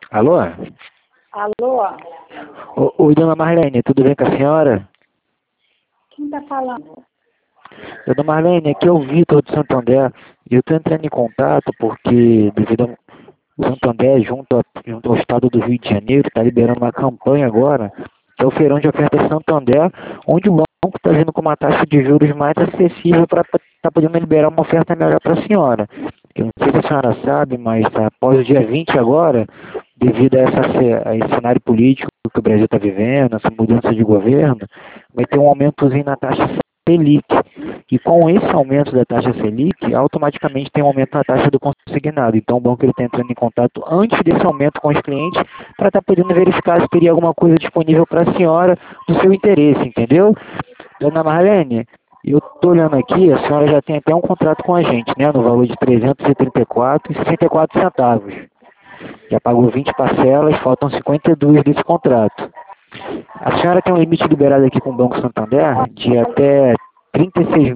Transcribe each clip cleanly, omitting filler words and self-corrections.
Alô? Alô? Oi, dona Marlene, tudo bem com a senhora? Quem tá falando? Dona Marlene, aqui é o Vitor de Santo André. E eu estou entrando em contato porque, devido a Santo André, junto ao estado do Rio de Janeiro, está liberando uma campanha agora, que é o Feirão de Ofertas Santo André, onde o banco está vindo com uma taxa de juros mais acessível para estar podendo liberar uma oferta melhor para a senhora. Eu não sei se a senhora sabe, mas após o dia 20 agora, devido a esse cenário político que o Brasil está vivendo, essa mudança de governo, vai ter um aumentozinho na taxa Selic. E com esse aumento da taxa Selic, automaticamente tem um aumento na taxa do consignado. Então o banco está entrando em contato antes desse aumento com os clientes para estar podendo verificar se teria alguma coisa disponível para a senhora do seu interesse, entendeu? Dona Marlene, eu estou olhando aqui, a senhora já tem até um contrato com a gente, né, no valor de R$ 334,64. Já pagou 20 parcelas, faltam 52 desse contrato. A senhora tem um limite liberado aqui com o Banco Santander de até R$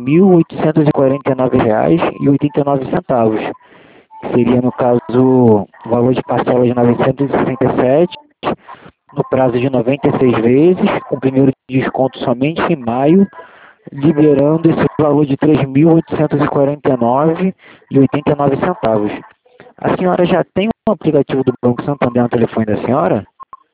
36.849,89. Seria, no caso, o valor de parcela de 967, no prazo de 96 vezes, com o primeiro desconto somente em maio, liberando esse valor de R$ 3.849,89. A senhora já tem um aplicativo do Banco Santander no telefone da senhora?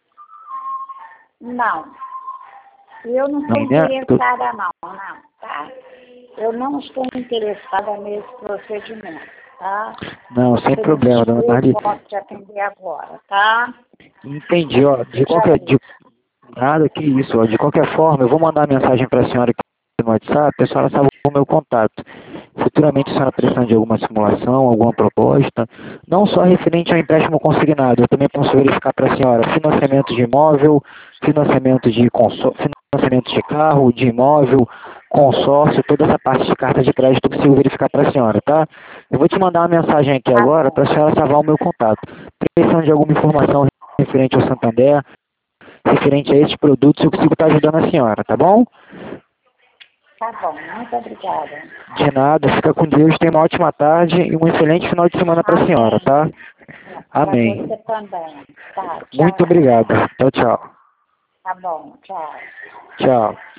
Não. Eu não estou Não, né? interessada não, tá? Eu não estou interessada nesse procedimento, tá? Não, sem problema, dona Marli. Eu posso te atender agora, tá? Entendi, ó. Nada que isso, ó. De qualquer forma, eu vou mandar a mensagem para a senhora aqui no WhatsApp, a senhora salva o meu contato. Futuramente, a senhora precisando de alguma simulação, alguma proposta, não só referente ao empréstimo consignado, eu também posso verificar para a senhora financiamento de imóvel, financiamento de carro, de imóvel, consórcio, toda essa parte de carta de crédito eu consigo verificar para a senhora, tá? Eu vou te mandar uma mensagem aqui agora para a senhora salvar o meu contato. Precisando de alguma informação referente ao Santander, referente a esses produtos, eu consigo estar ajudando a senhora, tá bom? Tá bom, muito obrigada. De nada, fica com Deus, tenha uma ótima tarde e um excelente final de semana para a senhora, tá? Amém. Pra você também. Tá, tchau. Muito obrigado. Tchau, tchau. Tá bom, tchau. Tchau.